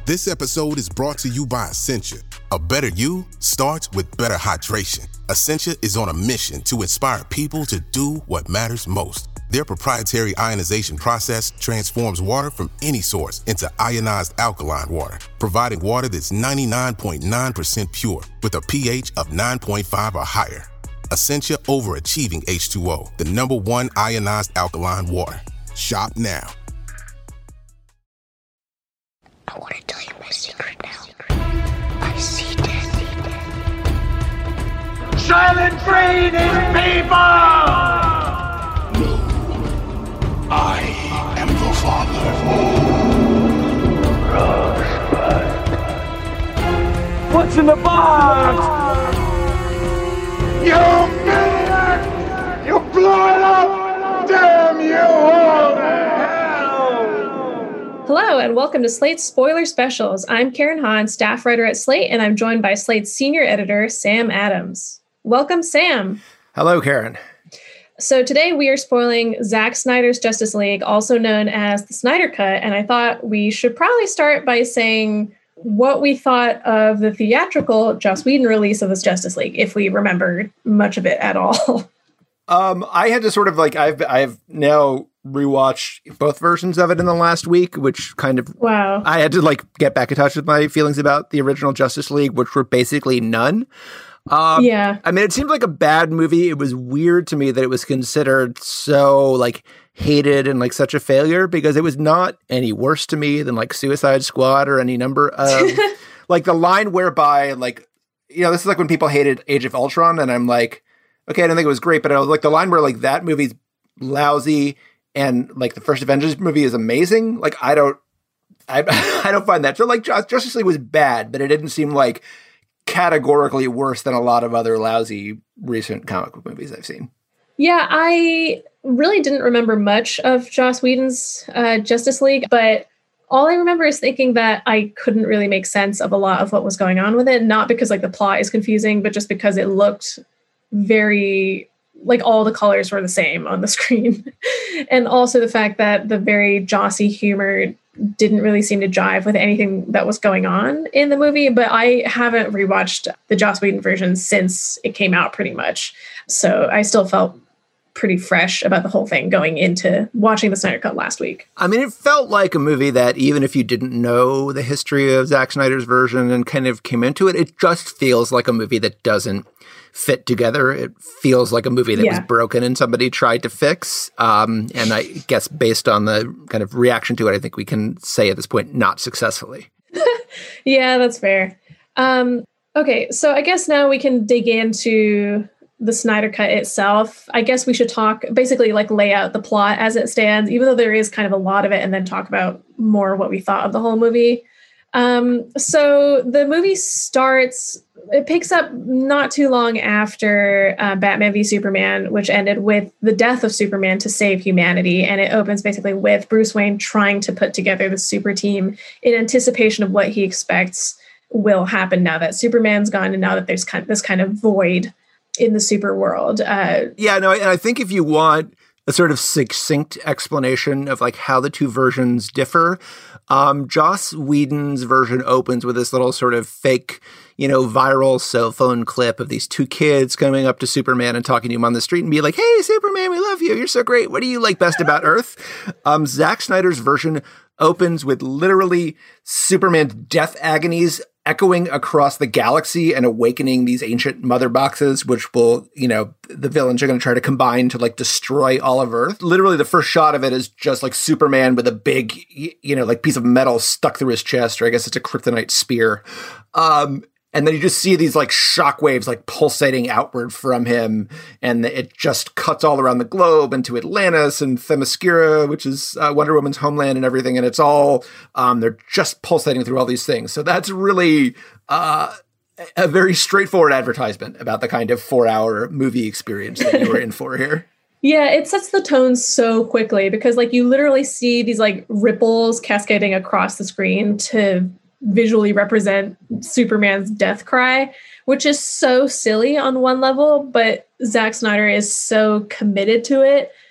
This episode is brought to you by Essentia. A better you starts with better hydration. Essentia is on a mission to inspire people to do what matters most. Their proprietary ionization process transforms water from any source into ionized alkaline water, providing water that's 99.9% pure with a pH of 9.5 or higher. Essentia overachieving H2O, the #1 ionized alkaline water. Shop now. I want to tell you my secret now. I see death. Silent training, people! No. I am the father. Rosebud. What's in the box? You maniac! You blew it up! Damn you all to hell! Hello, and welcome to Slate's Spoiler Specials. I'm Karen Hahn, staff writer at Slate, and I'm joined by Slate's senior editor, Sam Adams. Welcome, Sam. Hello, Karen. So today we are spoiling Zack Snyder's Justice League, also known as the Snyder Cut, and I thought we should probably start by saying what we thought of the theatrical Joss Whedon release of this Justice League, if we remember much of it at all. I had to sort of I've now rewatched both versions of it in the last week, which kind of, wow. I had to get back in touch with my feelings about the original Justice League, which were basically none. Yeah. I mean, it seemed like a bad movie. It was weird to me that it was considered so hated and such a failure, because it was not any worse to me than Suicide Squad or any number of the line whereby this is when people hated Age of Ultron, and I'm like, okay, I don't think it was great, but I was the line where that movie's lousy and the first Avengers movie is amazing. I don't find that. So Justice League was bad, but it didn't seem categorically worse than a lot of other lousy recent comic book movies I've seen. Yeah, I really didn't remember much of Joss Whedon's Justice League, but all I remember is thinking that I couldn't really make sense of a lot of what was going on with it, not because the plot is confusing, but just because it looked very all the colors were the same on the screen. And also the fact that the very Jossy humor didn't really seem to jive with anything that was going on in the movie. But I haven't rewatched the Joss Whedon version since it came out, pretty much. So I still felt pretty fresh about the whole thing going into watching the Snyder Cut last week. I mean, it felt like a movie that even if you didn't know the history of Zack Snyder's version and kind of came into it, it just feels like a movie that doesn't fit together. It feels like a movie that was broken and somebody tried to fix. And I guess based on the kind of reaction to it, I think we can say at this point, not successfully. Yeah, that's fair. Okay, so I guess now we can dig into the Snyder Cut itself. I guess we should basically lay out the plot as it stands, even though there is kind of a lot of it, and then talk about more what we thought of the whole movie. So the movie it picks up not too long after Batman v Superman, which ended with the death of Superman to save humanity. And it opens basically with Bruce Wayne trying to put together the super team in anticipation of what he expects will happen now that Superman's gone and now that there's this kind of void in the super world. And I think if you want a sort of succinct explanation of how the two versions differ, Joss Whedon's version opens with this little sort of fake, viral cell phone clip of these two kids coming up to Superman and talking to him on the street and be like, "Hey, Superman, we love you. You're so great. What do you like best about Earth?" Zack Snyder's version opens with literally Superman's death agonies echoing across the galaxy and awakening these ancient mother boxes, which will, the villains are going to try to combine to destroy all of Earth. Literally the first shot of it is just Superman with a big, piece of metal stuck through his chest, or I guess it's a kryptonite spear. And then you just see these shockwaves pulsating outward from him, and it just cuts all around the globe into Atlantis and Themyscira, which is Wonder Woman's homeland and everything. And it's all, they're just pulsating through all these things. So that's really a very straightforward advertisement about the kind of 4-hour movie experience that you were in for here. Yeah, it sets the tone so quickly because you literally see these ripples cascading across the screen to visually represent Superman's death cry, which is so silly on one level, but Zack Snyder is so committed to it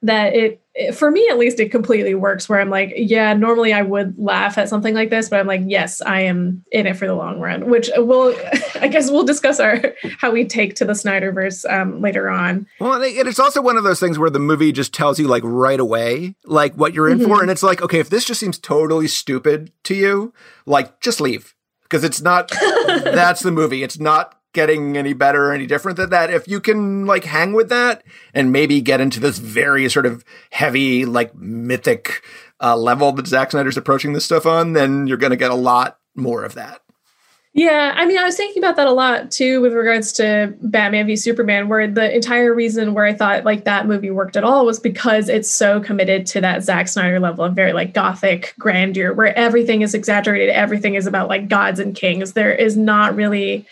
that for me at least, it completely works where I'm like, yeah, normally I would laugh at something like this, but I'm like, yes, I am in it for the long run, which I guess we'll discuss how we take to the Snyderverse later on. Well, and it's also one of those things where the movie just tells you like right away, like what you're in for. And it's like, okay, if this just seems totally stupid to you, like just leave, because it's not, that's the movie. It's not getting any better or any different than that. If you can like hang with that and maybe get into this very sort of heavy, like mythic level that Zack Snyder's approaching this stuff on, then you're going to get a lot more of that. Yeah, I mean, I was thinking about that a lot too with regards to Batman v Superman, where the entire reason where I thought like that movie worked at all was because it's so committed to that Zack Snyder level of very like gothic grandeur, where everything is exaggerated, everything is about like gods and kings. There's not really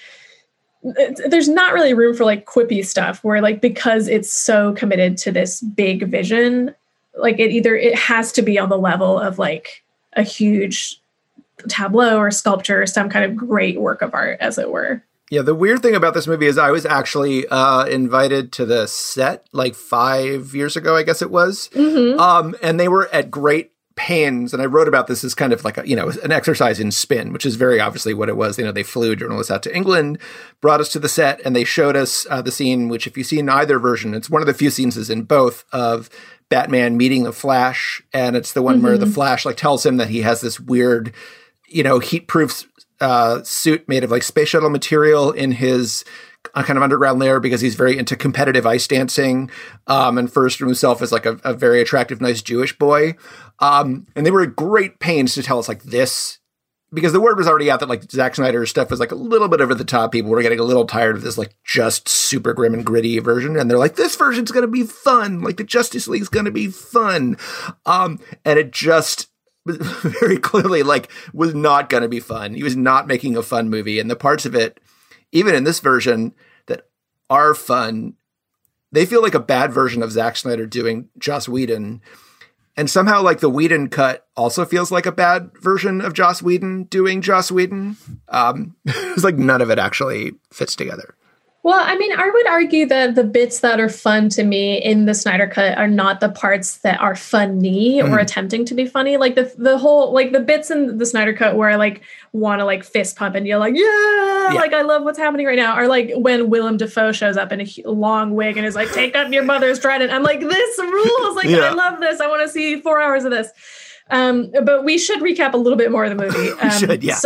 room for like quippy stuff where like, because it's so committed to this big vision, like it has to be on the level of like a huge tableau or sculpture or some kind of great work of art, as it were. Yeah, the weird thing about this movie is I was actually invited to the set like 5 years ago, I guess it was. Mm-hmm. And they were at great pains, and I wrote about this as kind of like an exercise in spin, which is very obviously what it was. They flew journalists out to England, brought us to the set, and they showed us the scene, which if you see in either version, it's one of the few scenes is in both of Batman meeting the Flash, and it's the one where the Flash like tells him that he has this weird, heat-proof suit made of like space shuttle material in his kind of underground lair because he's very into competitive ice dancing and refers to himself as like a very attractive, nice Jewish boy. And they were at great pains to tell us like this, because the word was already out that like Zack Snyder's stuff was like a little bit over the top. People were getting a little tired of this like just super grim and gritty version. And they're like, this version's going to be fun. Like the Justice League's going to be fun. And it just very clearly like was not going to be fun. He was not making a fun movie. And the parts of it, even in this version, that are fun, they feel like a bad version of Zack Snyder doing Joss Whedon. And somehow, like, the Whedon cut also feels like a bad version of Joss Whedon doing Joss Whedon. It's like none of it actually fits together. Well, I mean, I would argue that the bits that are fun to me in the Snyder Cut are not the parts that are funny or attempting to be funny. Like the whole, like the bits in the Snyder Cut where I like want to like fist pump and yell like, yeah, like I love what's happening right now. Or like when Willem Dafoe shows up in a long wig and is like, take up your mother's trident. I'm like, this rules. Like, I love this. I want to see 4 hours of this. But we should recap a little bit more of the movie. We should, yeah.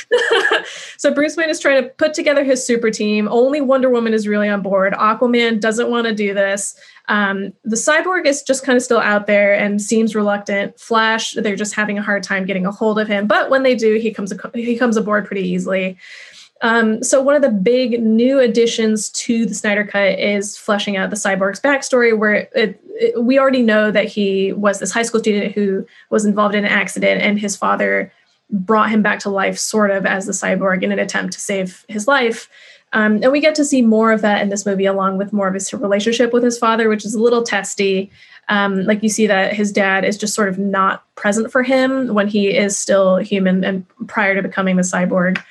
So Bruce Wayne is trying to put together his super team. Only Wonder Woman is really on board. Aquaman doesn't want to do this. The Cyborg is just kind of still out there and seems reluctant. Flash, they're just having a hard time getting a hold of him. But when they do, he comes aboard pretty easily. So one of the big new additions to the Snyder Cut is fleshing out the Cyborg's backstory, where we already know that he was this high school student who was involved in an accident, and his father brought him back to life sort of as the Cyborg in an attempt to save his life. And we get to see more of that in this movie, along with more of his relationship with his father, which is a little testy. Like you see that his dad is just sort of not present for him when he is still human and prior to becoming the Cyborg.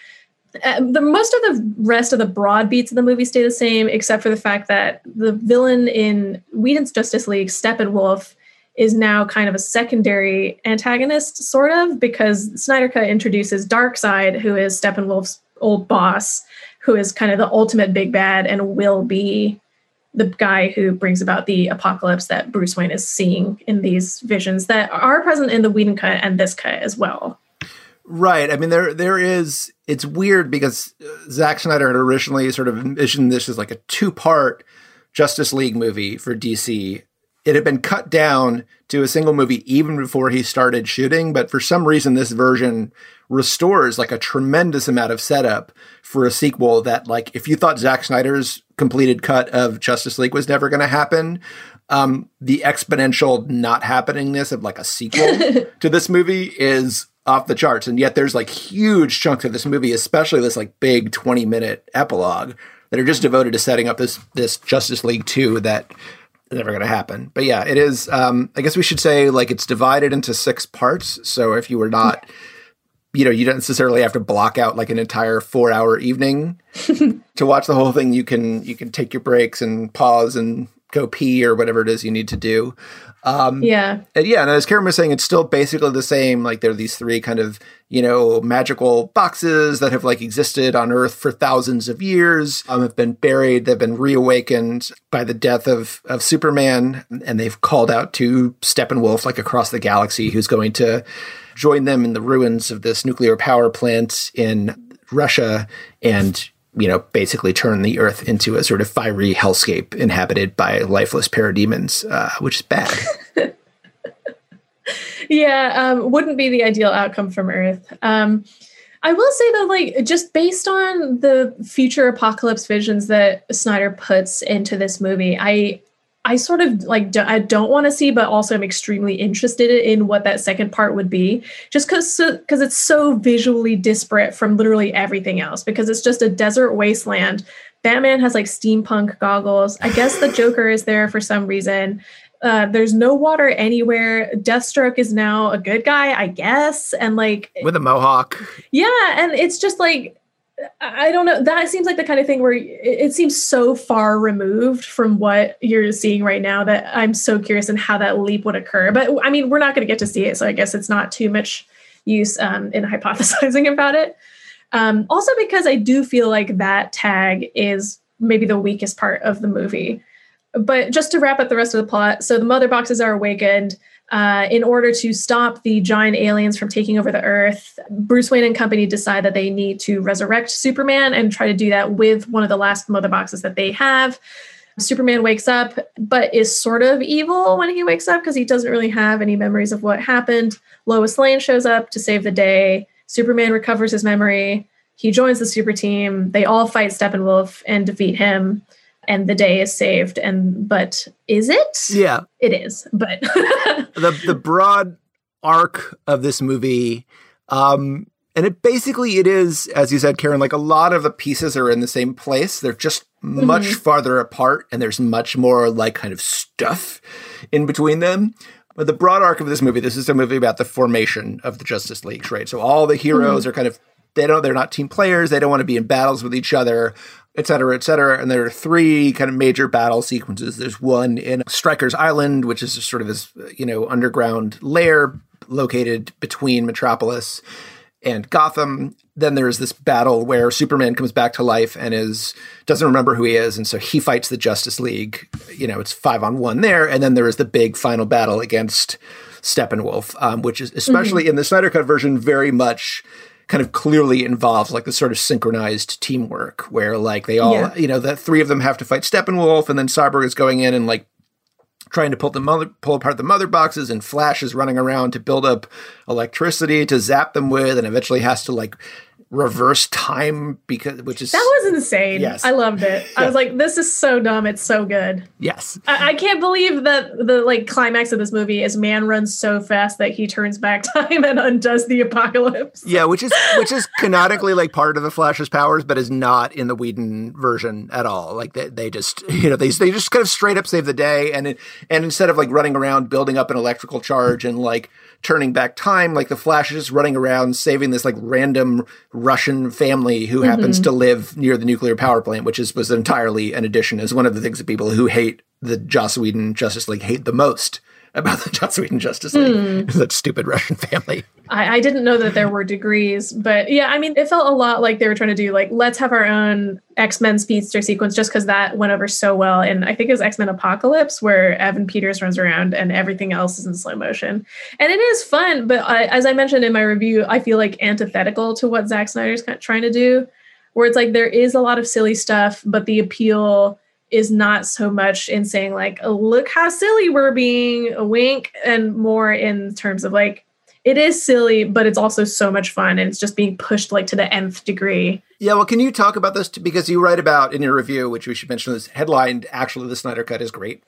Most of the rest of the broad beats of the movie stay the same, except for the fact that the villain in Whedon's Justice League, Steppenwolf, is now kind of a secondary antagonist, sort of, because Snyder Cut introduces Darkseid, who is Steppenwolf's old boss, who is kind of the ultimate big bad and will be the guy who brings about the apocalypse that Bruce Wayne is seeing in these visions that are present in the Whedon cut and this cut as well. Right. I mean, there is, it's weird because Zack Snyder had originally sort of envisioned this as like a 2-part Justice League movie for DC. It had been cut down to a single movie even before he started shooting, but for some reason this version restores like a tremendous amount of setup for a sequel that, like, if you thought Zack Snyder's completed cut of Justice League was never going to happen, the exponential not happeningness of like a sequel to this movie is off the charts. And yet there's like huge chunks of this movie, especially this like big 20-minute epilogue, that are just devoted to setting up this Justice League 2 that is never going to happen. But yeah, it is, I guess we should say, like, it's divided into 6 parts. So if you were not, you don't necessarily have to block out like an entire 4-hour evening to watch the whole thing. You can take your breaks and pause and go pee or whatever it is you need to do. Yeah. And as Karen was saying, it's still basically the same. Like there are these three kind of, magical boxes that have like existed on Earth for thousands of years, have been buried. They've been reawakened by the death of Superman. And they've called out to Steppenwolf, like across the galaxy, who's going to join them in the ruins of this nuclear power plant in Russia and, basically turn the Earth into a sort of fiery hellscape inhabited by lifeless parademons, which is bad. Yeah, wouldn't be the ideal outcome from Earth. I will say though, like just based on the future apocalypse visions that Snyder puts into this movie, I sort of like I don't want to see, but also I'm extremely interested in what that second part would be, just because it's so visually disparate from literally everything else. Because it's just a desert wasteland. Batman has like steampunk goggles. I guess the Joker is there for some reason. There's no water anywhere. Deathstroke is now a good guy, I guess, and like with a mohawk. Yeah, and it's just like I don't know. That seems like the kind of thing where it seems so far removed from what you're seeing right now that I'm so curious in how that leap would occur. But I mean, we're not going to get to see it, so I guess it's not too much use in hypothesizing about it. Also, because I do feel like that tag is maybe the weakest part of the movie. But just to wrap up the rest of the plot, so the mother boxes are awakened. In order to stop the giant aliens from taking over the Earth, Bruce Wayne and company decide that they need to resurrect Superman and try to do that with one of the last mother boxes that they have. Superman wakes up, but is sort of evil when he wakes up because he doesn't really have any memories of what happened. Lois Lane shows up to save the day. Superman recovers his memory. He joins the super team. They all fight Steppenwolf and defeat him. And the day is saved. But is it? Yeah. It is. But the broad arc of this movie, and it is, as you said, Karen, like a lot of the pieces are in the same place. They're just much farther apart, and there's much more like kind of stuff in between them. But the broad arc of this movie, this is a movie about the formation of the Justice League, right? So all the heroes are kind of, they're not team players. They don't want to be in battles with each other, et cetera, et cetera. And there are three kind of major battle sequences. There's one in Stryker's Island, which is sort of this, underground lair located between Metropolis and Gotham. Then there's this battle where Superman comes back to life and doesn't remember who he is. And so he fights the Justice League. It's 5-on-1 there. And then there is the big final battle against Steppenwolf, which is especially in the Snyder Cut version, very much kind of clearly involves like the sort of synchronized teamwork where like they all, the three of them have to fight Steppenwolf, and then Cyborg is going in and like trying to pull apart the mother boxes, and Flash is running around to build up electricity to zap them with, and eventually has to like reverse time that was insane. Yes. I loved it. I was like, this is so dumb. It's so good. Yes. I can't believe that the like climax of this movie is man runs so fast that he turns back time and undoes the apocalypse. Yeah, which is canonically like part of the Flash's powers, but is not in the Whedon version at all. Like they just, they just kind of straight up save the day. And instead of like running around building up an electrical charge and like turning back time, like the Flash is just running around saving this like random Russian family who happens to live near the nuclear power plant, which was entirely an addition, is one of the things that people who hate the Joss Whedon Justice League hate the most about the Joss Whedon Justice League. That stupid Russian family. I didn't know that there were degrees, but yeah, I mean, it felt a lot like they were trying to do like, let's have our own X-Men speedster sequence, just because that went over so well. And I think it was X-Men Apocalypse where Evan Peters runs around and everything else is in slow motion. And it is fun, but as I mentioned in my review, I feel like antithetical to what Zack Snyder's kind of trying to do, where it's like there is a lot of silly stuff, but the appeal is not so much in saying like, oh, look how silly we're being, a wink, and more in terms of like, it is silly, but it's also so much fun, and it's just being pushed like to the nth degree. Yeah, well, can you talk about this? Because you write about in your review, which we should mention, this headlined, actually, the Snyder Cut is great.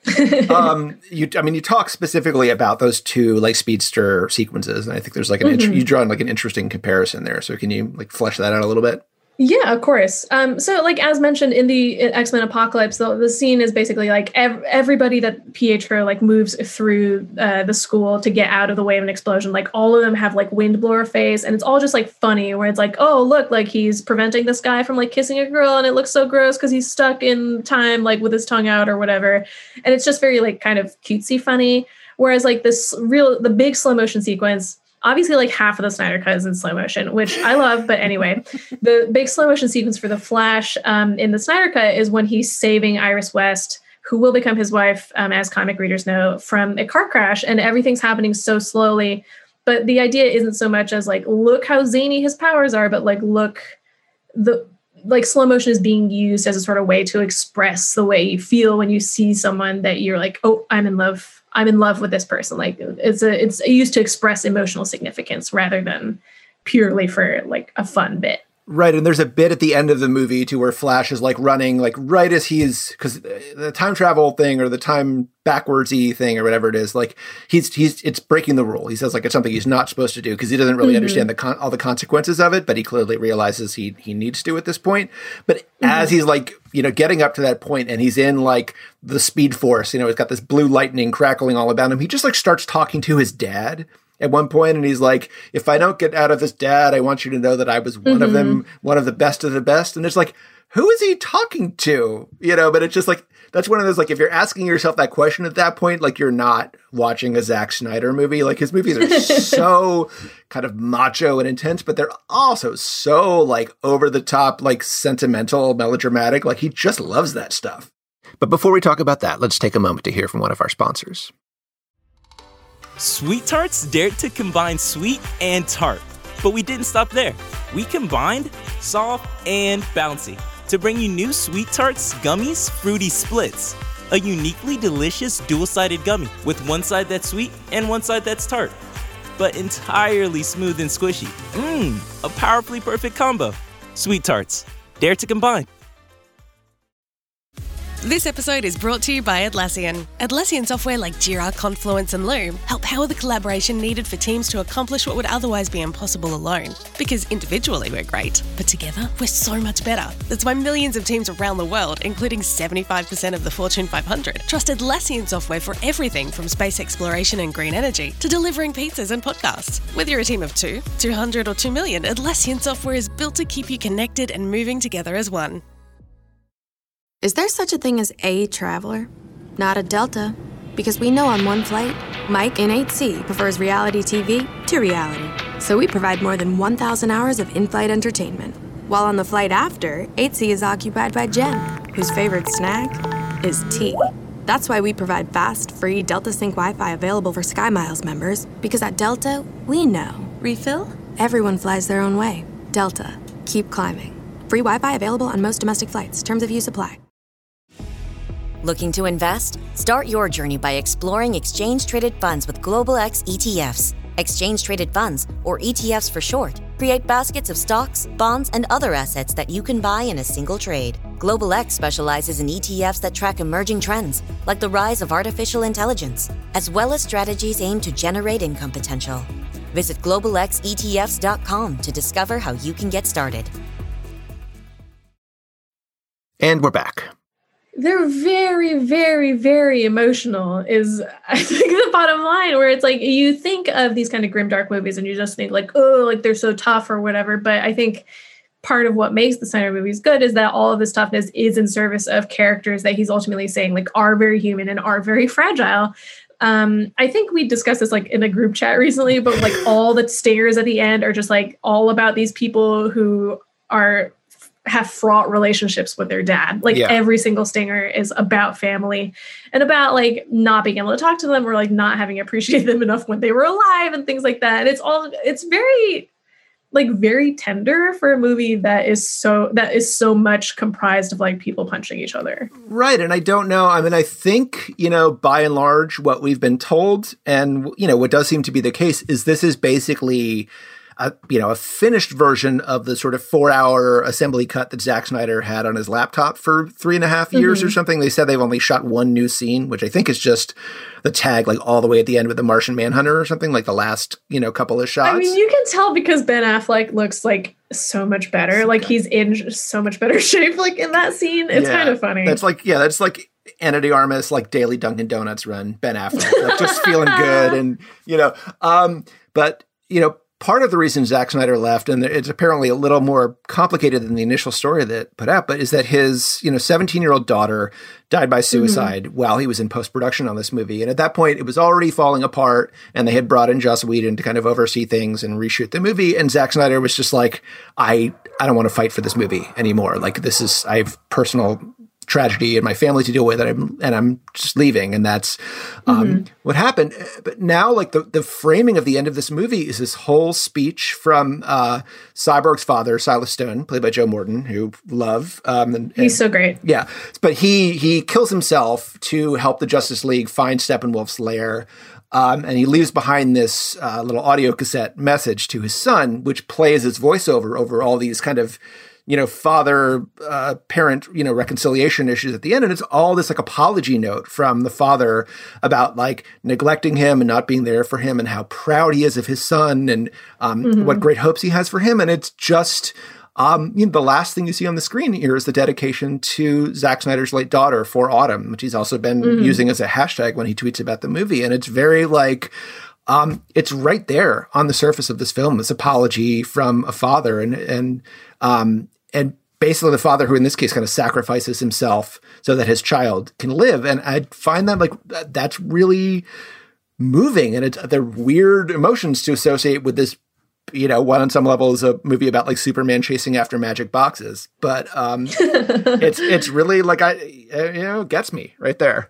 You talk specifically about those two like speedster sequences, and I think there's like you draw like an interesting comparison there. So can you like flesh that out a little bit? Yeah, of course. So like as mentioned in the X-Men Apocalypse, the scene is basically like everybody that Pietro like moves through the school to get out of the way of an explosion. Like all of them have like windblower face, and it's all just like funny. Where it's like, oh look, like he's preventing this guy from like kissing a girl, and it looks so gross because he's stuck in time like with his tongue out or whatever. And it's just very like kind of cutesy funny. Whereas like the big slow motion sequence. Obviously, like half of the Snyder Cut is in slow motion, which I love. But anyway, the big slow motion sequence for the Flash in the Snyder Cut is when he's saving Iris West, who will become his wife, as comic readers know, from a car crash. And everything's happening so slowly. But the idea isn't so much as like, look how zany his powers are, but like, slow motion is being used as a sort of way to express the way you feel when you see someone that you're like, oh, I'm in love with this person. Like it's used to express emotional significance rather than purely for like a fun bit. Right. And there's a bit at the end of the movie to where Flash is like running, like right as because the time travel thing or the time backwardsy thing or whatever it is, like it's breaking the rule. He says like it's something he's not supposed to do because he doesn't really understand all the consequences of it, but he clearly realizes he needs to at this point. But as he's like, getting up to that point and he's in like the Speed Force, he's got this blue lightning crackling all about him. He just like starts talking to his dad at one point, and he's like, if I don't get out of this, Dad, I want you to know that I was one of them, one of the best of the best. And it's like, who is he talking to? But it's just like, that's one of those, like, if you're asking yourself that question at that point, like, you're not watching a Zack Snyder movie. Like, his movies are so kind of macho and intense, but they're also so, like, over the top, like, sentimental, melodramatic. Like, he just loves that stuff. But before we talk about that, let's take a moment to hear from one of our sponsors. Sweet Tarts dared to combine sweet and tart. But we didn't stop there. We combined soft and bouncy to bring you new Sweet Tarts Gummies Fruity Splits. A uniquely delicious dual-sided gummy with one side that's sweet and one side that's tart. But entirely smooth and squishy. A powerfully perfect combo. Sweet Tarts. Dare to combine. This episode is brought to you by Atlassian. Atlassian software like Jira, Confluence, and Loom help power the collaboration needed for teams to accomplish what would otherwise be impossible alone. Because individually we're great, but together we're so much better. That's why millions of teams around the world, including 75% of the Fortune 500, trust Atlassian software for everything from space exploration and green energy to delivering pizzas and podcasts. Whether you're a team of 2, 200, or 2 million, Atlassian software is built to keep you connected and moving together as one. Is there such a thing as a traveler? Not a Delta. Because we know on one flight, Mike in 8C prefers reality TV to reality. So we provide more than 1,000 hours of in-flight entertainment. While on the flight after, 8C is occupied by Jen, whose favorite snack is tea. That's why we provide fast, free Delta Sync Wi-Fi available for SkyMiles members. Because at Delta, we know. Refill? Everyone flies their own way. Delta. Keep climbing. Free Wi-Fi available on most domestic flights. Terms of use apply. Looking to invest? Start your journey by exploring exchange-traded funds with Global X ETFs. Exchange-traded funds, or ETFs for short, create baskets of stocks, bonds, and other assets that you can buy in a single trade. Global X specializes in ETFs that track emerging trends, like the rise of artificial intelligence, as well as strategies aimed to generate income potential. Visit globalxetfs.com to discover how you can get started. And we're back. They're very, very, very emotional is, I think, the bottom line, where it's like you think of these kind of grimdark movies and you just think like, oh, like they're so tough or whatever. But I think part of what makes the Snyder movies good is that all of this toughness is in service of characters that he's ultimately saying like are very human and are very fragile. I think we discussed this like in a group chat recently, but like all the stingers at the end are just like all about these people who have fraught relationships with their dad. Like every single stinger is about family and about like not being able to talk to them or like not having appreciated them enough when they were alive and things like that. And it's very like very tender for a movie that is so much comprised of like people punching each other. Right. And I don't know. I mean, I think, by and large, what we've been told and, what does seem to be the case is this is basically a finished version of the sort of 4-hour assembly cut that Zack Snyder had on his laptop for 3.5 years or something. They said they've only shot one new scene, which I think is just the tag, like all the way at the end with the Martian Manhunter or something, like the last, couple of shots. I mean, you can tell because Ben Affleck looks like so much better. Like he's in so much better shape. Like in that scene, it's kind of funny. That's like Ana de Armas, like daily Dunkin' Donuts run, Ben Affleck, like just feeling good, and but part of the reason Zack Snyder left, and it's apparently a little more complicated than the initial story that put out, but is that his 17-year-old daughter died by suicide while he was in post-production on this movie. And at that point, it was already falling apart, and they had brought in Joss Whedon to kind of oversee things and reshoot the movie. And Zack Snyder was just like, I don't want to fight for this movie anymore. Like I have personal tragedy in my family to deal with, and I'm just leaving. And that's what happened. But now, like the framing of the end of this movie is this whole speech from Cyborg's father, Silas Stone, played by Joe Morton, who love. He's so great. Yeah. But he kills himself to help the Justice League find Steppenwolf's lair. And he leaves behind this little audio cassette message to his son, which plays as voiceover over all these kind of father, parent, reconciliation issues at the end. And it's all this like apology note from the father about like neglecting him and not being there for him and how proud he is of his son and what great hopes he has for him. And it's just, the last thing you see on the screen here is the dedication to Zack Snyder's late daughter, For Autumn, which he's also been using as a hashtag when he tweets about the movie. And it's very like, it's right there on the surface of this film, this apology from a father and basically the father who in this case kind of sacrifices himself so that his child can live. And I find that like, that's really moving. And they're weird emotions to associate with this, one on some level is a movie about like Superman chasing after magic boxes, but it's really like, it gets me right there.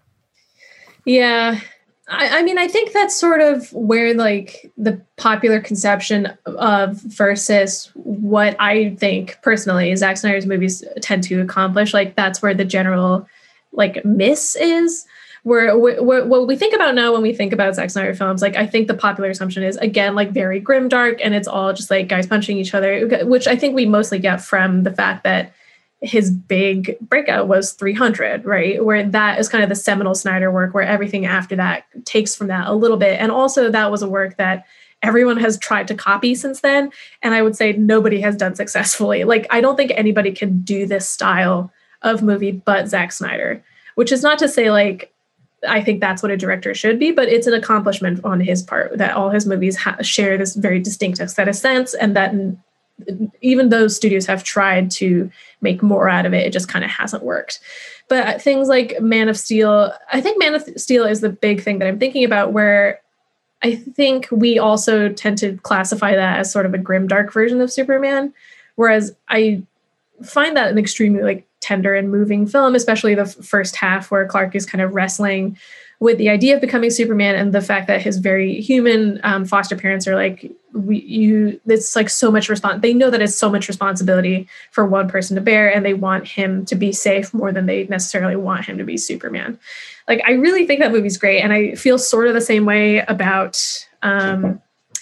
Yeah. I mean, I think that's sort of where like the popular conception of versus what I think personally Zack Snyder's movies tend to accomplish. Like that's where the general like miss is. Where what we think about now when we think about Zack Snyder films, like I think the popular assumption is again like very grimdark and it's all just like guys punching each other, which I think we mostly get from the fact that his big breakout was 300, right? Where that is kind of the seminal Snyder work where everything after that takes from that a little bit. And also that was a work that everyone has tried to copy since then. And I would say nobody has done successfully. Like, I don't think anybody can do this style of movie but Zack Snyder, which is not to say like, I think that's what a director should be, but it's an accomplishment on his part that all his movies share this very distinct aesthetic sense, and that even though studios have tried to make more out of it, it just kind of hasn't worked. But things like Man of Steel, I think Man of Steel is the big thing that I'm thinking about, where I think we also tend to classify that as sort of a grimdark version of Superman, whereas I find that an extremely like tender and moving film, especially the first half where Clark is kind of wrestling with the idea of becoming Superman and the fact that his very human foster parents are like, it's like so much they know that it's so much responsibility for one person to bear, and they want him to be safe more than they necessarily want him to be Superman. Like, I really think that movie's great. And I feel sort of the same way about Batman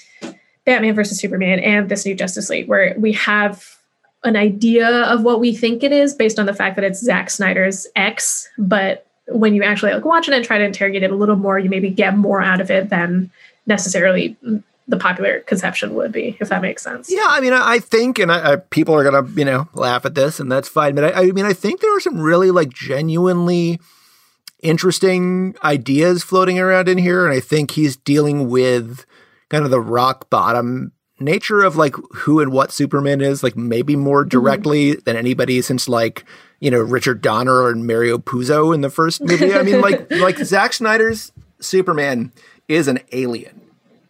versus Superman and this new Justice League, where we have an idea of what we think it is based on the fact that it's Zack Snyder's X, but when you actually like watch it and try to interrogate it a little more, you maybe get more out of it than necessarily the popular conception would be, if that makes sense. Yeah, I mean, I think, and people are going to, laugh at this, and that's fine. But I mean, I think there are some really like genuinely interesting ideas floating around in here. And I think he's dealing with kind of the rock bottom nature of like who and what Superman is, like maybe more directly than anybody since like, Richard Donner or Mario Puzo in the first movie. I mean, like Zack Snyder's Superman is an alien,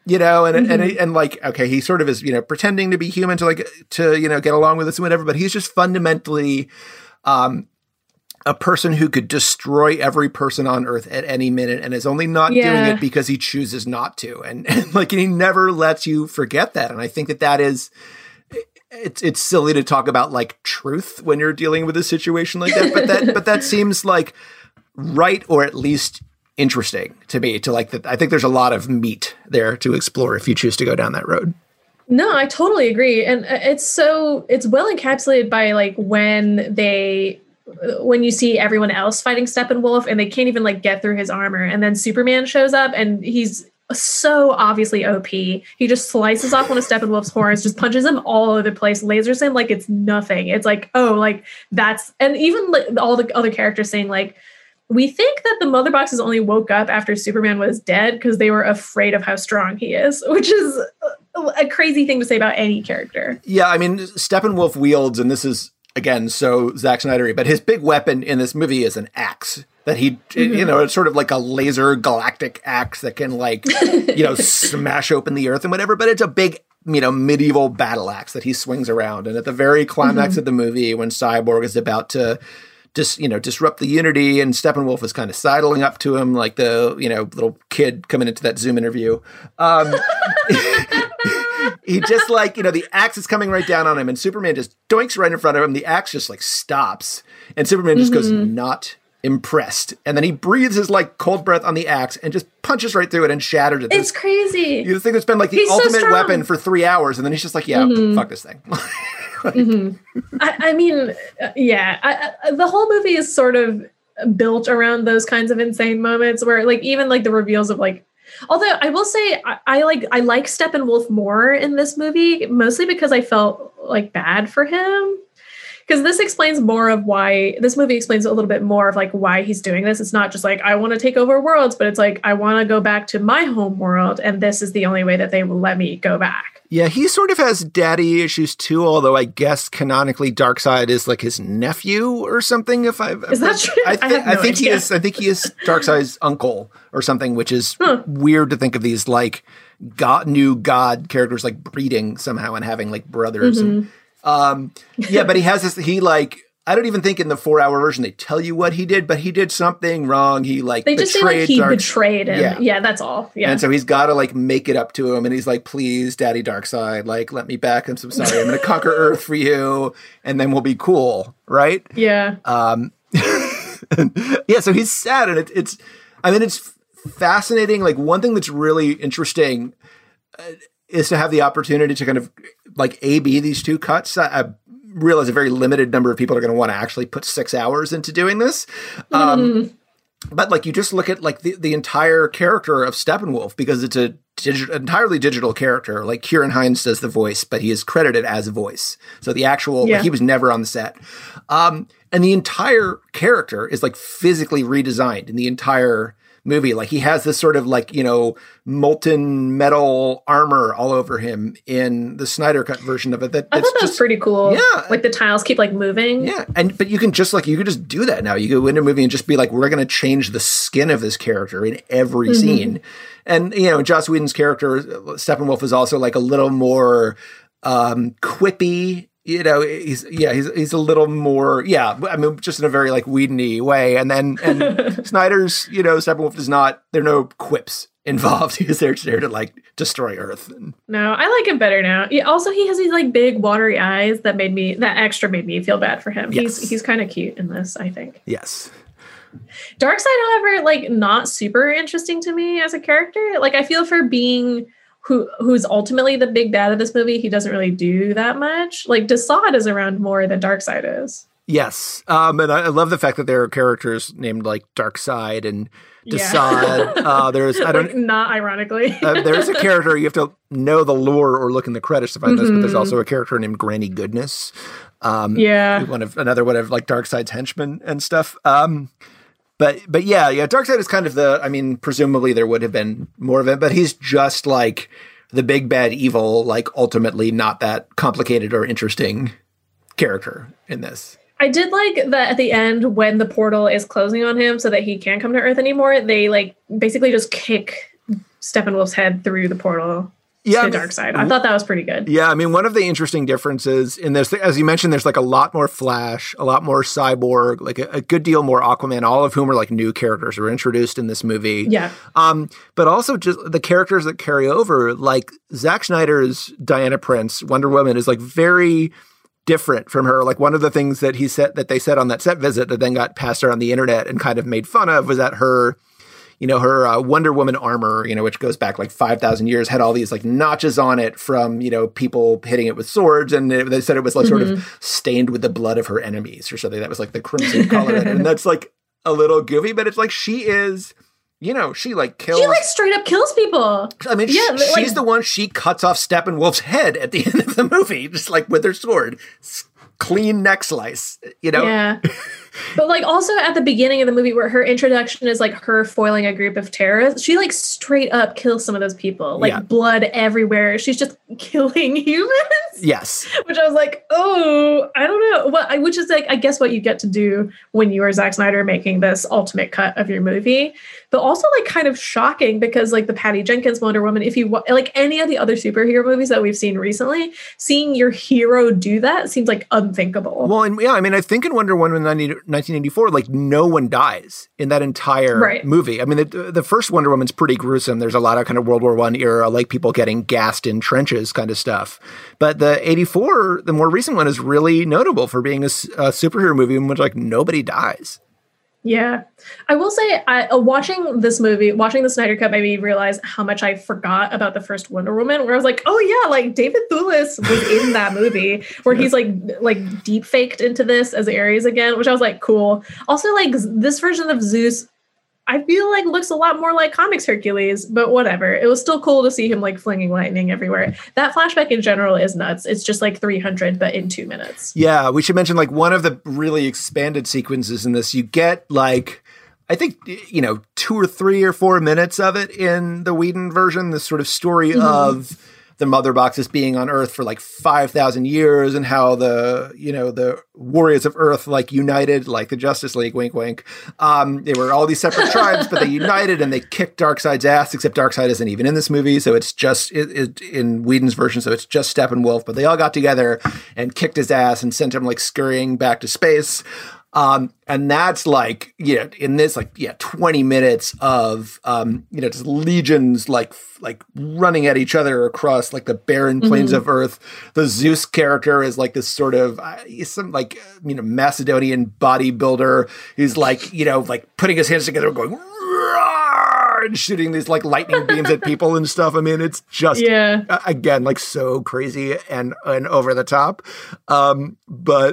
and like, okay, he sort of is, pretending to be human to get along with us and whatever, but he's just fundamentally a person who could destroy every person on Earth at any minute and is only not doing it because he chooses not to. And he never lets you forget that. And I think that is, it's silly to talk about like truth when you're dealing with a situation like that, but that seems like right, or at least interesting to me, to like that. I think there's a lot of meat there to explore if you choose to go down that road. No, I totally agree. And it's well encapsulated by like when you see everyone else fighting Steppenwolf and they can't even like get through his armor, and then Superman shows up and he's so obviously OP. He just slices off one of Steppenwolf's horns, just punches him all over the place, lasers him like it's nothing. It's like, oh, like that's, and even like all the other characters saying like, we think that the Mother Boxes only woke up after Superman was dead because they were afraid of how strong he is, which is a crazy thing to say about any character. Yeah, I mean, Steppenwolf wields, and this is, again, so Zack Snyder-y, but his big weapon in this movie is an axe that he, you know, it's sort of like a laser galactic axe that can like, you know, smash open the earth and whatever, but it's a big, you know, medieval battle axe that he swings around. And at the very climax of the movie, when Cyborg is about to disrupt the Unity, and Steppenwolf is kind of sidling up to him like the, you know, little kid coming into that Zoom interview. He just like, you know, the axe is coming right down on him and Superman just doinks right in front of him. The axe just like stops and Superman just goes, not impressed. And then he breathes his like cold breath on the axe and just punches right through it and shatters it. It's crazy. You think it's been like the ultimate weapon for 3 hours. And then he's just like, yeah, fuck this thing. I mean, yeah, the whole movie is sort of built around those kinds of insane moments where like even like the reveals of like, although I will say I like Steppenwolf more in this movie, mostly because I felt like bad for him. Because this explains more of why, this movie explains a little bit more of like why he's doing this. It's not just like, I want to take over worlds, but it's like, I want to go back to my home world. And this is the only way that they will let me go back. Yeah, he sort of has daddy issues too, although I guess canonically Darkseid is like his nephew or something. Is that true? I think he is Darkseid's uncle or something, which is weird to think of these like new god characters like breeding somehow and having like brothers. And, yeah, but he has this, he like, I don't even think in the 4-hour version they tell you what he did, but he did something wrong. He like they just say like he betrayed him. Yeah, that's all. Yeah, and so he's got to like make it up to him, and he's like, "Please, Daddy Darkseid, like let me back. I'm so sorry. I'm going to conquer Earth for you, and then we'll be cool, right?" Yeah. Yeah. So he's sad, and it's fascinating. Like one thing that's really interesting is to have the opportunity to kind of like A/B these two cuts. I realize a very limited number of people are going to want to actually put 6 hours into doing this. But like you just look at like the entire character of Steppenwolf, because it's a entirely digital character. Like Kieran Hines does the voice, but he is credited as a voice. So the actual, like, he was never on the set. And the entire character is like physically redesigned in the entire movie. Like he has this sort of like, you know, molten metal armor all over him in the Snyder Cut version of it. I thought that was pretty cool. Yeah. Like the tiles keep like moving. Yeah. But you can just do that now. You go into a movie and just be like, we're going to change the skin of this character in every scene. And, you know, Joss Whedon's character, Steppenwolf, is also like a little more quippy. You know, he's a little more, I mean, just in a very like Whedon-y way. And Snyder's, you know, Steppenwolf there are no quips involved. He's there to like destroy Earth. No, I like him better now. Yeah, also, he has these like big watery eyes that made me feel bad for him. Yes. He's kind of cute in this, I think. Yes. Darkseid, however, like not super interesting to me as a character. Like I feel for being who's ultimately the big bad of this movie, he doesn't really do that much. Like Desaad is around more than Darkseid is. Yes. And I love the fact that there are characters named like Darkseid and Desaad. Yeah. Not ironically. There's a character, you have to know the lore or look in the credits to find this, but there's also a character named Granny Goodness. Another one of like Darkseid's henchmen and stuff. But yeah, Darkseid is kind of presumably there would have been more of it, but he's just like the big bad evil, like ultimately not that complicated or interesting character in this. I did like that at the end when the portal is closing on him so that he can't come to Earth anymore, they like basically just kick Steppenwolf's head through the portal. To Darkseid. I thought that was pretty good. Yeah, I mean, one of the interesting differences in this, as you mentioned, there's like a lot more Flash, a lot more Cyborg, like a good deal more Aquaman, all of whom are like new characters who were introduced in this movie. Yeah. But also just the characters that carry over, like Zack Snyder's Diana Prince, Wonder Woman, is like very different from her. Like one of the things that they said on that set visit that then got passed around the internet and kind of made fun of was that her Wonder Woman armor, you know, which goes back like 5,000 years, had all these like notches on it from, you know, people hitting it with swords. And they said it was like sort of stained with the blood of her enemies or something. That was like the crimson color. And that's like a little goofy, but it's like she is You know, she like kills. She like straight up kills people. I mean, she's the one. She cuts off Steppenwolf's head at the end of the movie, just like with her sword. Clean neck slice, you know? Yeah. But like also at the beginning of the movie where her introduction is like her foiling a group of terrorists, she like straight up kills some of those people. Like blood everywhere. She's just killing humans. Yes. Which I was like, oh, I don't know. Well, which is like, I guess what you get to do when you are Zack Snyder making this ultimate cut of your movie. But also like kind of shocking because like the Patty Jenkins Wonder Woman, if you like any of the other superhero movies that we've seen recently, seeing your hero do that seems like unthinkable. Well, and yeah, I mean, I think in Wonder Woman 1984, like no one dies in that entire movie. I mean, the first Wonder Woman's pretty gruesome. There's a lot of kind of World War I era, like people getting gassed in trenches kind of stuff. But the 84, the more recent one, is really notable for being a superhero movie in which like nobody dies. Yeah. I will say, watching this movie, watching the Snyder Cut made me realize how much I forgot about the first Wonder Woman, where I was like, oh yeah, like David Thewlis was in that movie where he's like deep faked into this as Ares again, which I was like, cool. Also, like this version of Zeus, I feel like looks a lot more like comics Hercules, but whatever. It was still cool to see him like flinging lightning everywhere. That flashback in general is nuts. It's just like 300, but in 2 minutes. Yeah, we should mention like one of the really expanded sequences in this. You get like, I think, 2 or 3 or 4 minutes of it in the Whedon version, this sort of story of the mother boxes being on Earth for like 5,000 years and how the warriors of Earth like united, like the Justice League, wink, wink. They were all these separate tribes, but they united and they kicked Darkseid's ass, except Darkseid isn't even in this movie. So it's just in Whedon's version. So it's just Steppenwolf, but they all got together and kicked his ass and sent him like scurrying back to space. And that's like, in this, 20 minutes of, just legions, like running at each other across like the barren plains of Earth. The Zeus character is like this sort of, Macedonian bodybuilder who's like, putting his hands together and going, and shooting these like lightning beams at people and stuff. I mean, it's just, again, like so crazy and over the top. But,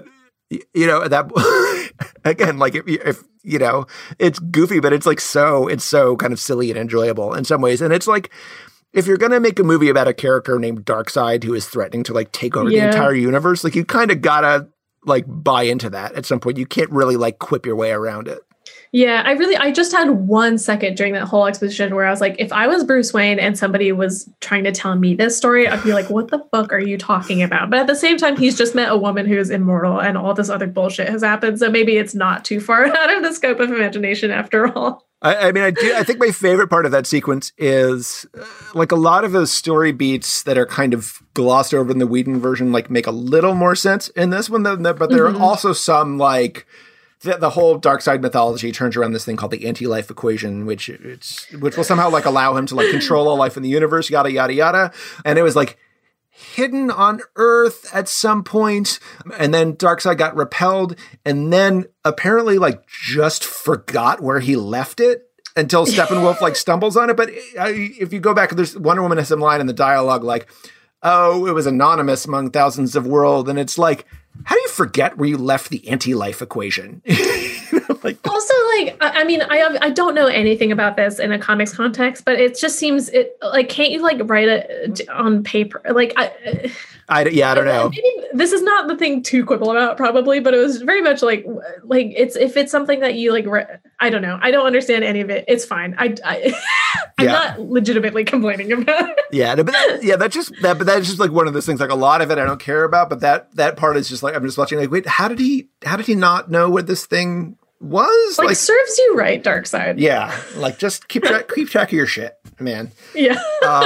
that again, like if it's goofy, but it's like it's so kind of silly and enjoyable in some ways. And it's like, if you're going to make a movie about a character named Darkseid who is threatening to like take over the entire universe, like you kind of gotta like buy into that at some point. You can't really like quip your way around it. Yeah, I just had 1 second during that whole exposition where I was like, if I was Bruce Wayne and somebody was trying to tell me this story, I'd be like, what the fuck are you talking about? But at the same time, he's just met a woman who is immortal and all this other bullshit has happened. So maybe it's not too far out of the scope of imagination after all. I think my favorite part of that sequence is like a lot of those story beats that are kind of glossed over in the Whedon version, like make a little more sense in this one, but there are also some like, the whole Darkseid mythology turns around this thing called the anti-life equation, which will somehow like allow him to like control all life in the universe, yada, yada, yada. And it was like hidden on Earth at some point, and then Darkseid got repelled and then apparently like just forgot where he left it until Steppenwolf like stumbles on it. But if you go back, there's Wonder Woman has some line in the dialogue like, oh, it was anonymous among thousands of worlds. And it's like, how do you forget where you left the anti-life equation? Also, like, I mean, I don't know anything about this in a comics context, but it just seems can't you like write it on paper? Like, I don't know. Maybe this is not the thing to quibble about, probably, but it was very much like it's if it's something that you like. I don't know. I don't understand any of it. It's fine. I'm not legitimately complaining about it. But that's just like one of those things. Like a lot of it, I don't care about, but that part is just like I'm just watching. Like, wait, how did he not know what this thing was? Like serves you right, Darkseid. Yeah, like just keep track of your shit, man. Yeah.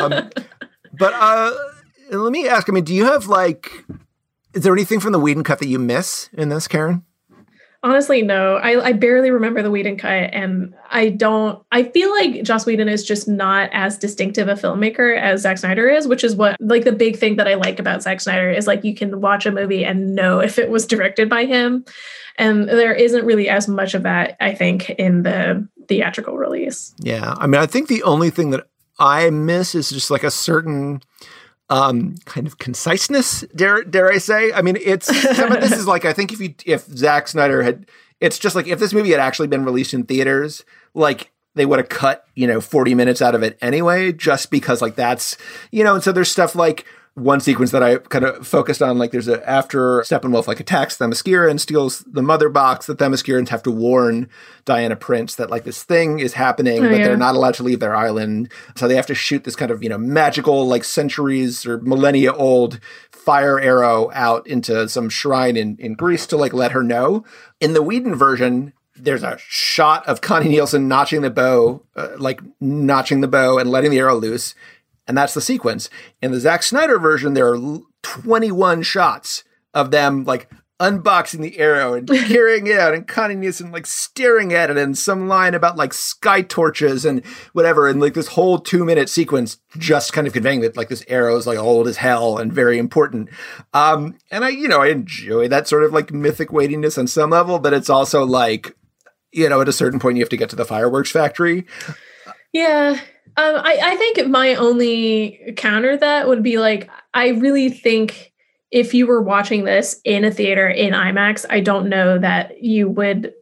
But let me ask. I mean, do you have is there anything from the Whedon cut that you miss in this, Karen? Honestly, no. I barely remember the Whedon cut, and I feel like Joss Whedon is just not as distinctive a filmmaker as Zack Snyder is, which is what, like, the big thing that I like about Zack Snyder is, like, you can watch a movie and know if it was directed by him. And there isn't really as much of that, I think, in the theatrical release. Yeah. I mean, I think the only thing that I miss is just like a certain kind of conciseness, dare I say. I mean, it's some of this is like, I think if Zack Snyder had, it's just like if this movie had actually been released in theaters, like they would have cut, 40 minutes out of it anyway, just because like that's, and so there's stuff like one sequence that I kind of focused on, like there's after Steppenwolf like attacks Themyscira and steals the mother box, the Themyscirans have to warn Diana Prince that like this thing is happening, but they're not allowed to leave their island. So they have to shoot this kind of, magical, like centuries or millennia old fire arrow out into some shrine in Greece to like let her know. In the Whedon version, there's a shot of Connie Nielsen notching the bow and letting the arrow loose. And that's the sequence. In the Zack Snyder version, there are 21 shots of them like unboxing the arrow and carrying it out, and Connie Nielsen like staring at it, and some line about like sky torches and whatever, and like this whole 2-minute sequence just kind of conveying that like this arrow is like old as hell and very important. And I enjoy that sort of like mythic weightiness on some level, but it's also like, at a certain point you have to get to the fireworks factory. Yeah. I think my only counter to that would be like, I really think if you were watching this in a theater in IMAX, I don't know that you would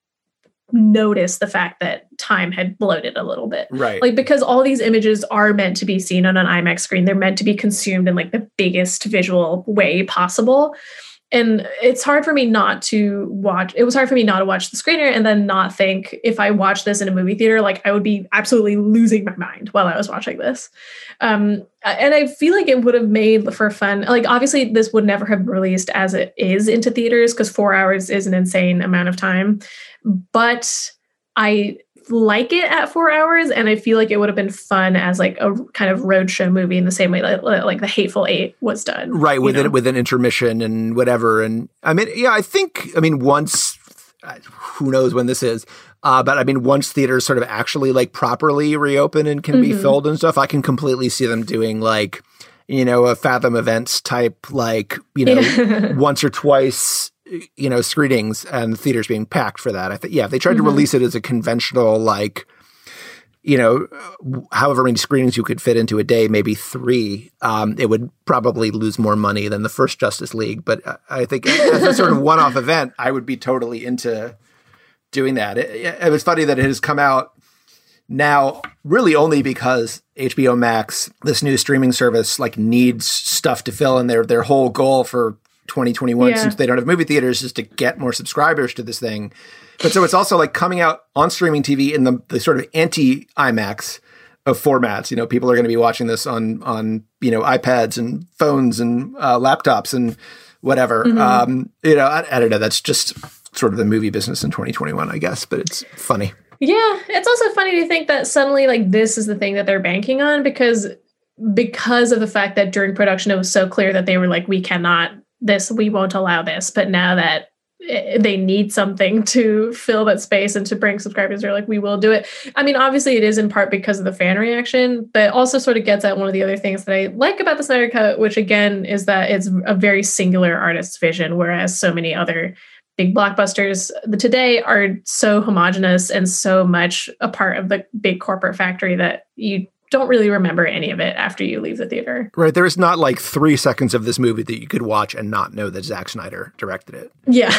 notice the fact that time had bloated a little bit. Right. Like, because all these images are meant to be seen on an IMAX screen. They're meant to be consumed in like the biggest visual way possible. And it's hard for me not to watch. It was hard for me not to watch the screener and then not think if I watched this in a movie theater, like I would be absolutely losing my mind while I was watching this. And I feel like it would have made for fun. Like obviously this would never have released as it is into theaters because 4 hours is an insane amount of time. But I like it at 4 hours, and I feel like it would have been fun as like a kind of roadshow movie in the same way like the Hateful Eight was done. Right, with an intermission and whatever. And I mean, once, who knows when this is, but I mean, once theaters sort of actually like properly reopen and can be filled and stuff, I can completely see them doing like, a Fathom Events type, like, once or twice, screenings and theaters being packed for that. I think, if they tried to release it as a conventional, like, however many screenings you could fit into a day, maybe 3, it would probably lose more money than the first Justice League. But I think as a sort of one-off event, I would be totally into doing that. It was funny that it has come out now really only because HBO Max, this new streaming service, like needs stuff to fill in their whole goal for 2021, since they don't have movie theaters, is to get more subscribers to this thing. But so it's also like coming out on streaming TV in the sort of anti-IMAX of formats. People are going to be watching this on iPads and phones and laptops and whatever. I don't know. That's just sort of the movie business in 2021, I guess. But it's funny. Yeah, it's also funny to think that suddenly like this is the thing that they're banking on because of the fact that during production it was so clear that they were like, we won't allow this. But now that they need something to fill that space and to bring subscribers, they're like, we will do it. I mean, obviously it is in part because of the fan reaction, but also sort of gets at one of the other things that I like about the Snyder Cut, which again is that it's a very singular artist's vision, whereas so many other big blockbusters today are so homogenous and so much a part of the big corporate factory that you don't really remember any of it after you leave the theater. Right. There is not like 3 seconds of this movie that you could watch and not know that Zack Snyder directed it. Yeah.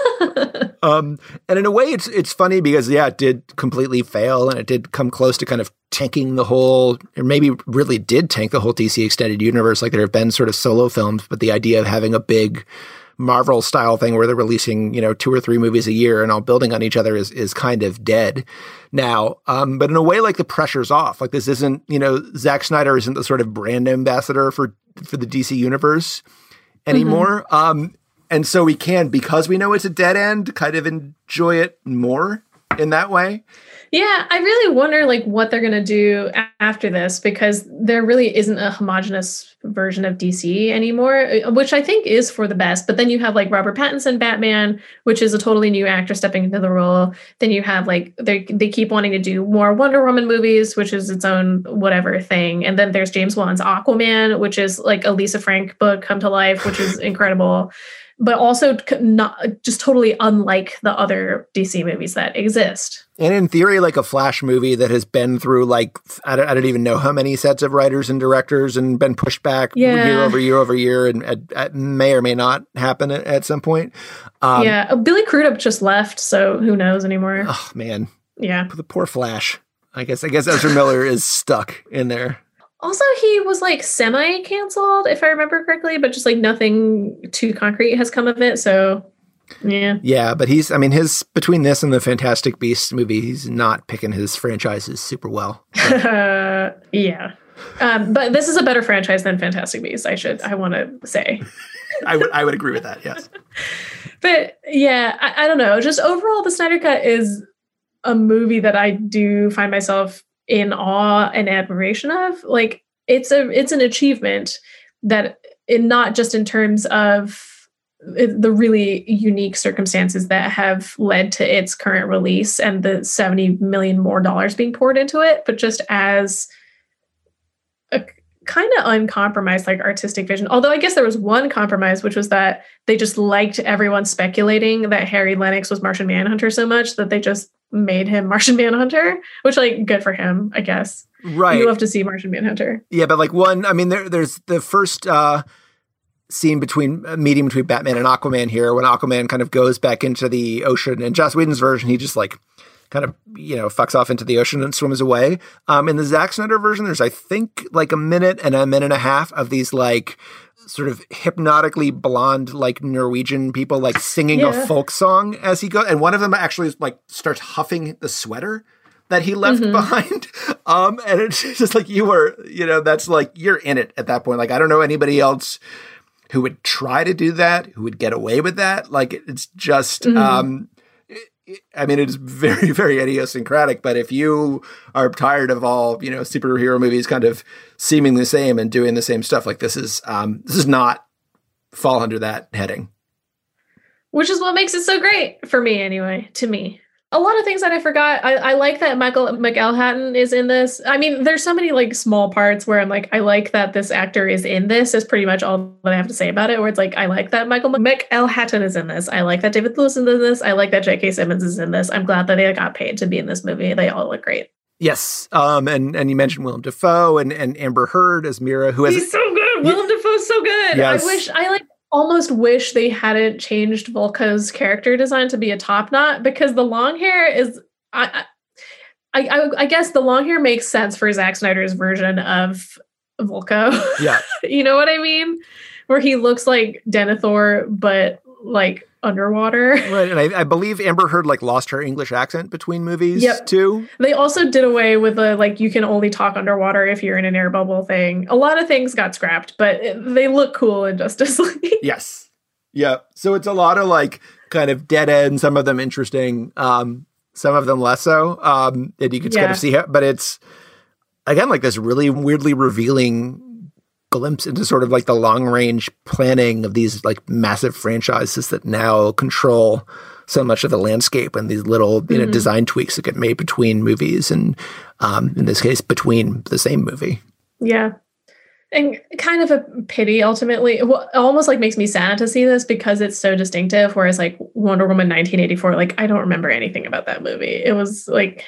And in a way, it's funny because, it did completely fail and it did come close to kind of tanking the whole, or maybe really did tank the whole DC Extended Universe. Like there have been sort of solo films, but the idea of having a big Marvel style thing where they're releasing, 2 or 3 movies a year and all building on each other is kind of dead now. But in a way, like the pressure's off. Like this isn't, Zack Snyder isn't the sort of brand ambassador for the DC universe anymore. And so we can, because we know it's a dead end, kind of enjoy it more in that way. Yeah, I really wonder like what they're going to do after this, because there really isn't a homogenous version of DC anymore, which I think is for the best. But then you have like Robert Pattinson Batman, which is a totally new actor stepping into the role. Then you have like they keep wanting to do more Wonder Woman movies, which is its own whatever thing. And then there's James Wan's Aquaman, which is like a Lisa Frank book come to life, which is incredible. But also not just totally unlike the other DC movies that exist. And in theory, like a Flash movie that has been through like, I don't even know how many sets of writers and directors and been pushed back year over year over year and may or may not happen at some point. Billy Crudup just left, so who knows anymore. Oh, man. Yeah. The poor Flash. I guess Ezra Miller is stuck in there. Also, he was like semi-canceled, if I remember correctly, but just like nothing too concrete has come of it. So, yeah. Yeah, but between this and the Fantastic Beasts movie, he's not picking his franchises super well. Yeah. But this is a better franchise than Fantastic Beasts, I want to say. I would agree with that, yes. But yeah, I don't know. Just overall, the Snyder Cut is a movie that I do find myself in awe and admiration of. Like, it's an achievement that not just in terms of the really unique circumstances that have led to its current release and the $70 million more being poured into it, but just as a kind of uncompromised like artistic vision. Although I guess there was one compromise, which was that they just liked everyone speculating that Harry Lennox was Martian Manhunter so much that they just made him Martian Manhunter, which like good for him, I guess. Right. You love to see Martian Manhunter. Yeah, but like there's the first scene between Batman and Aquaman here, when Aquaman kind of goes back into the ocean. In Joss Whedon's version, he just like kind of, fucks off into the ocean and swims away. In the Zack Snyder version, there's, I think, like a minute and a half of these, like, sort of hypnotically blonde, like, Norwegian people, like, singing a folk song as he goes. And one of them actually, like, starts huffing the sweater that he left behind. And it's just like, that's like, you're in it at that point. Like, I don't know anybody else who would try to do that, who would get away with that. Like, it's just... it's very, very idiosyncratic, but if you are tired of all, superhero movies kind of seeming the same and doing the same stuff, like this is not fall under that heading. Which is what makes it so great for me anyway, to me. A lot of things that I forgot. I like that Michael McElhatton is in this. I mean, there's so many like small parts where I'm like, I like that this actor is in this is pretty much all that I have to say about it. Where it's like, I like that Michael McElhatton is in this. I like that David Lewis is in this. I like that J.K. Simmons is in this. I'm glad that they got paid to be in this movie. They all look great. Yes. And you mentioned Willem Dafoe and Amber Heard as Mira, who has... He's so good. Willem Dafoe's so good. Yes. I almost wish they hadn't changed Volko's character design to be a top knot, because the long hair is I guess the long hair makes sense for Zack Snyder's version of Volko. Yeah. You know what I mean? Where he looks like Denethor, but like underwater. Right. And I believe Amber Heard like lost her English accent between movies too. They also did away with the like you can only talk underwater if you're in an air bubble thing. A lot of things got scrapped, but they look cool in Justice League. Yes. Yeah. So it's a lot of like kind of dead end, some of them interesting, some of them less so. And you could kind of see it, but it's again like this really weirdly revealing glimpse into sort of like the long range planning of these like massive franchises that now control so much of the landscape, and these little design tweaks that get made between movies, and in this case between the same movie. Yeah. And kind of a pity ultimately. It almost like makes me sad to see this because it's so distinctive, whereas like Wonder Woman 1984, like I don't remember anything about that movie. It was like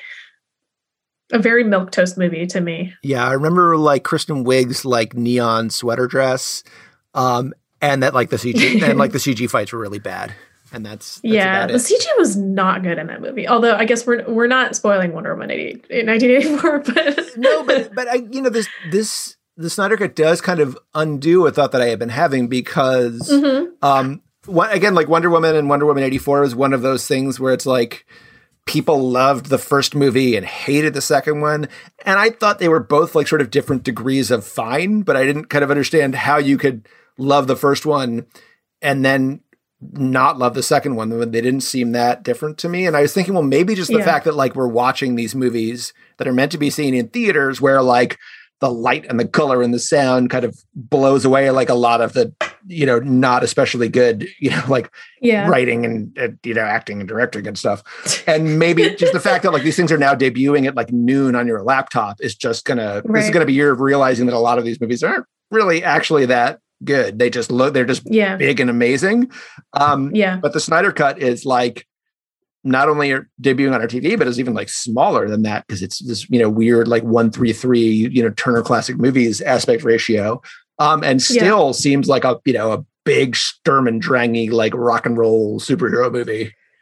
a very milquetoast movie to me. Yeah, I remember like Kristen Wiig's like neon sweater dress, and that like the CG and like the CG fights were really bad. And that's yeah, the CG was not good in that movie. Although I guess we're not spoiling Wonder Woman 1984, but no, but I the Snyder Cut does kind of undo a thought that I had been having, because again, like Wonder Woman and Wonder Woman 84 is one of those things where it's like people loved the first movie and hated the second one. And I thought they were both like sort of different degrees of fine, but I didn't kind of understand how you could love the first one and then not love the second one. They didn't seem that different to me. And I was thinking, well, maybe just the fact that like we're watching these movies that are meant to be seen in theaters where like the light and the color and the sound kind of blows away like a lot of the, not especially good, like writing and acting and directing and stuff. And maybe just the fact that like these things are now debuting at like noon on your laptop is just this is gonna be your realizing that a lot of these movies aren't really actually that good. They just they're just big and amazing. But the Snyder Cut is like not only are debuting on our TV, but it's even like smaller than that because it's this weird like 1:3 Turner Classic Movies aspect ratio, and still seems like a big Sturm und Drangy like rock and roll superhero movie.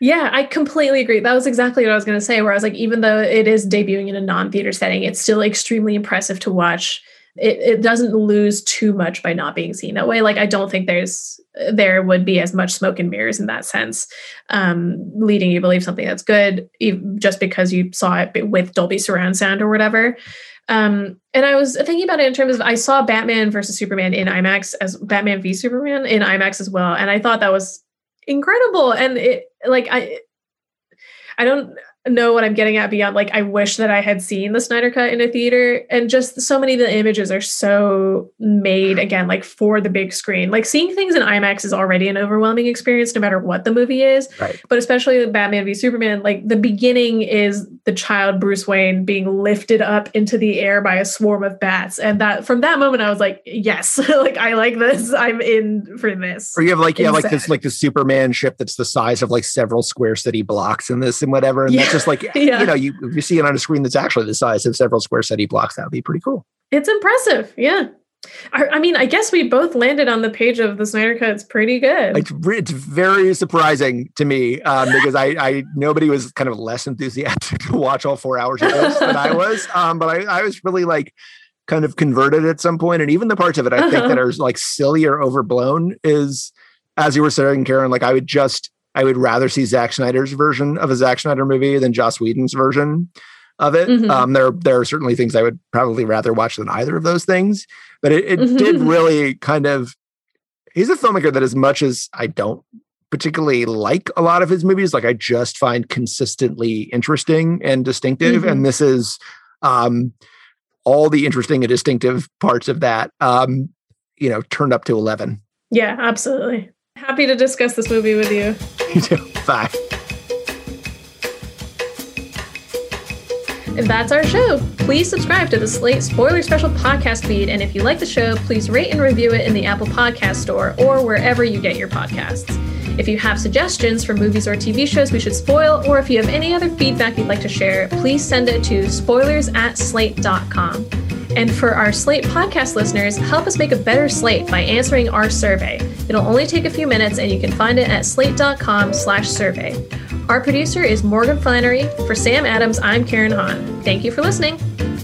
Yeah, I completely agree. That was exactly what I was going to say, where I was like, even though it is debuting in a non-theater setting, it's still extremely impressive to watch. It doesn't lose too much by not being seen that way. Like, I don't think there would be as much smoke and mirrors in that sense, leading you to believe something that's good just because you saw it with Dolby surround sound or whatever. And I was thinking about it in terms of, I saw Batman versus Superman in IMAX, as Batman v Superman in IMAX as well. And I thought that was incredible. And it, like, I don't know what I'm getting at beyond, like, I wish that I had seen the Snyder Cut in a theater, and just so many of the images are so made, again, like for the big screen. Like, seeing things in IMAX is already an overwhelming experience no matter what the movie is. Right. But especially Batman v Superman, like, the beginning is the child Bruce Wayne being lifted up into the air by a swarm of bats. And that, from that moment, I was like, yes, like, I like this. I'm in for this. Or you have like, like this, like the Superman ship that's the size of like several square city blocks in this and whatever. And that's just like, you know, if you see it on a screen that's actually the size of several square city blocks, that would be pretty cool. It's impressive. Yeah. I mean, I guess we both landed on the page of the Snyder Cut. It's pretty good. It's very surprising to me because I nobody was kind of less enthusiastic to watch all 4 hours of this than I was. But I was really like kind of converted at some point. And even the parts of it I think that are like silly or overblown is, as you were saying, Karen, like I would rather see Zack Snyder's version of a Zack Snyder movie than Joss Whedon's version of it. There are certainly things I would probably rather watch than either of those things, but it did really kind of, he's a filmmaker that, as much as I don't particularly like a lot of his movies, like I just find consistently interesting and distinctive. And this is all the interesting and distinctive parts of that, you know, turned up to 11. Yeah, absolutely. Happy to discuss this movie with you. You too. Bye. And that's our show. Please subscribe to the Slate Spoiler Special podcast feed. And if you like the show, please rate and review it in the Apple Podcast Store or wherever you get your podcasts. If you have suggestions for movies or TV shows we should spoil, or if you have any other feedback you'd like to share, please send it to spoilers@slate.com. And for our Slate podcast listeners, help us make a better Slate by answering our survey. It'll only take a few minutes, and you can find it at slate.com/survey. Our producer is Morgan Flannery. For Sam Adams, I'm Karen Hahn. Thank you for listening.